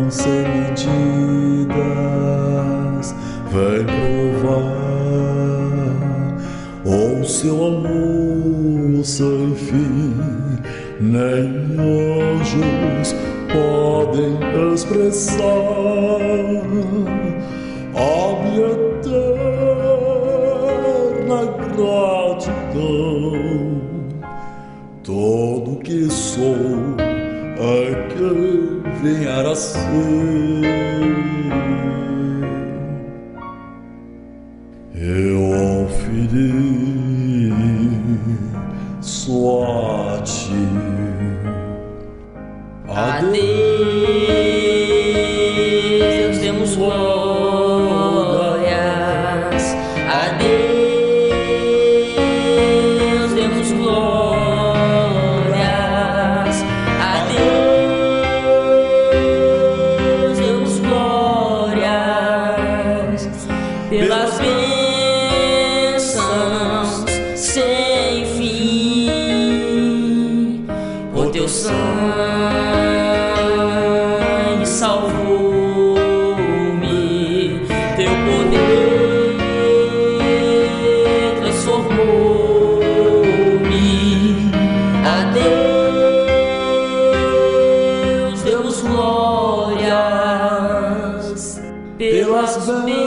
sem medidas, vem provar o seu amor sem fim. Nem anjos podem expressar a minha eterna gratidão. Tudo que sou é que vier a ser. Eu oferi só a ti. A Deus demos glórias. A Deus demos glórias. A Deus demos glórias pelas bênçãos sem fim. O teu sangue salvou-me, teu poder transformou-me. A Deus demos glórias pelas bênçãos